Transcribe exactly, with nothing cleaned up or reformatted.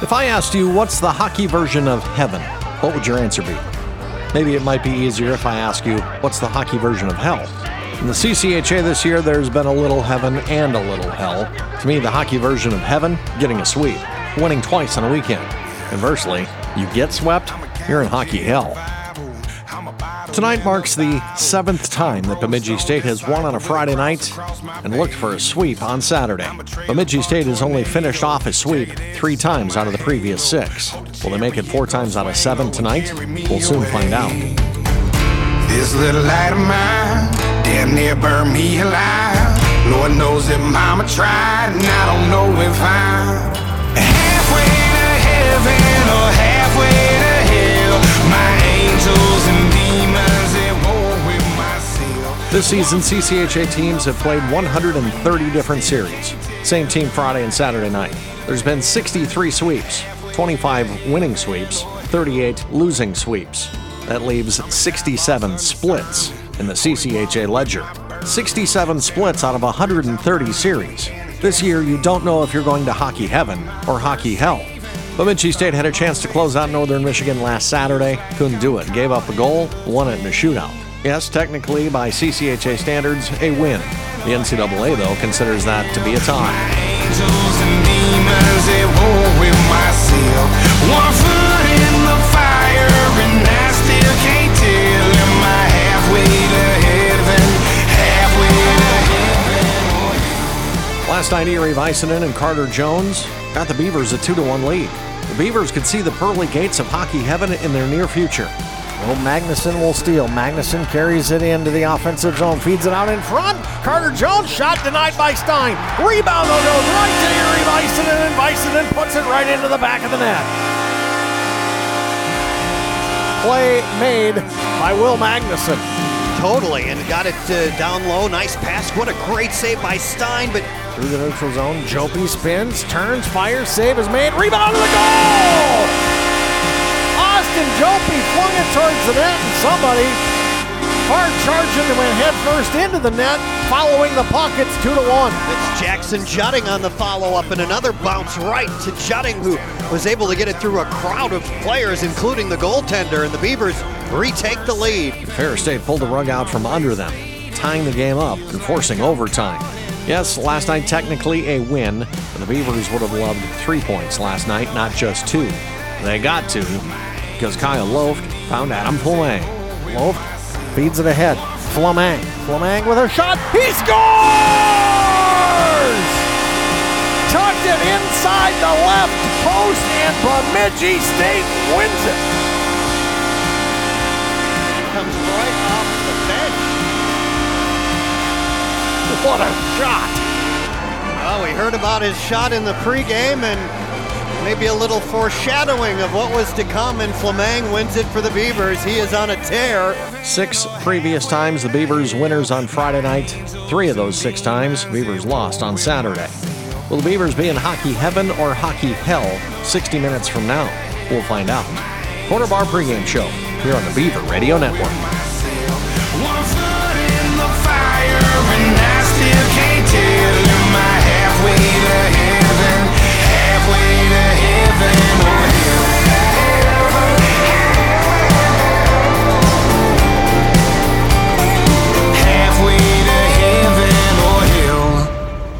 If I asked you what's the hockey version of heaven, what would your answer be? Maybe it might be easier if I ask you what's the hockey version of hell. In the C C H A this year, there's been a little heaven and a little hell. To me, the hockey version of heaven, getting a sweep, winning twice on a weekend. Conversely, you get swept, you're in hockey hell. Tonight marks the seventh time that Bemidji State has won on a Friday night and looked for a sweep on Saturday. Bemidji State has only finished off a sweep three times out of the previous six. Will they make it four times out of seven tonight? We'll soon find out. This little light of mine damn near burned me alive. Lord knows that mama tried, and I don't know if I'm halfway to heaven or halfway to hell. My angels and demons at war with myself. This season, C C H A teams have played one hundred thirty different series. Same team Friday and Saturday night. There's been sixty-three sweeps, twenty-five winning sweeps, thirty-eight losing sweeps. That leaves sixty-seven splits in the C C H A ledger. sixty-seven splits out of one hundred thirty series. This year, you don't know if you're going to hockey heaven or hockey hell. Bemidji State had a chance to close out Northern Michigan last Saturday. Couldn't do it. Gave up a goal, won it in a shootout. Yes, technically, by C C H A standards, a win. The N C double A, though, considers that to be a tie. Angels and demons at war with myself. One foot in the fire, and I still can't tell. Am I halfway to heaven? Halfway to heaven? Last night, Erie Vicinen and Carter Jones got the Beavers a two to one lead. The Beavers could see the pearly gates of hockey heaven in their near future. Well, Magnuson will steal. Magnuson carries it into the offensive zone, feeds it out in front. Carter Jones, shot denied by Stein. Rebound though goes right to Erie Vicinen, and Vicinen puts it right into the back of the net. Play made by Will Magnuson. Totally, and got it uh, down low. Nice pass. What a great save by Stein, but Through the neutral zone, Jopi spins, turns, fires, save is made. Rebound to the goal! Austin Jopi flung it towards the net, and somebody hard charging and went head first into the net, following the puck. It's two to one. it's Jackson Jutting on the follow-up, and another bounce right to Jutting, who was able to get it through a crowd of players, including the goaltender, and the Beavers retake the lead. Ferris State pulled the rug out from under them, tying the game up and forcing overtime. Yes, last night technically a win, but the Beavers would have loved three points last night, not just two. They got two because Kyle Loft found Adam Fleming. Loaf feeds it ahead. Fleming. Fleming with a shot. He scores! Tucked it inside the left post, and Bemidji State wins it. Comes right off the bench. What a shot. Well, we heard about his shot in the pregame, and maybe a little foreshadowing of what was to come, and Fleming wins it for the Beavers. He is on a tear. Six previous times the Beavers winners on Friday night. Three of those six times, Beavers lost on Saturday. Will the Beavers be in hockey heaven or hockey hell sixty minutes from now? We'll find out. Corner Bar pregame show here on the Beaver Radio Network. One foot in the fire, and I still can't tell.